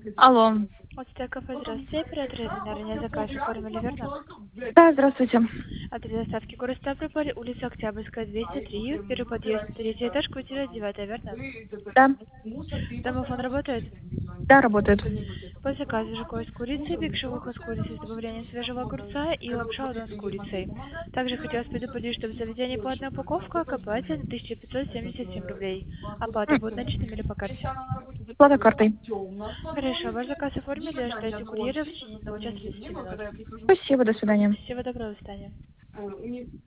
Алло. От кафе, здравствуйте, оператор ранее заказ оформили, верно? Да, здравствуйте. Адрес доставки город Ставрополь, улица Октябрьская, 203, первый подъезд, третий этаж, квартира 9, верно? Да. Домофон работает? Да, работает. По заказу жукой с курицей, биг-шавуха с курицей с добавлением свежего огурца и лапша удон с курицей. Также хотелось предупредить, что в заведении платная упаковка, КП 1577 рублей. Оплата будет наличными или по карте? Плата картой. Хорошо, ваш заказ оформили, ожидайте курьера в течение 1 часа 10 минут. Спасибо, до свидания. Всего доброго, до свидания.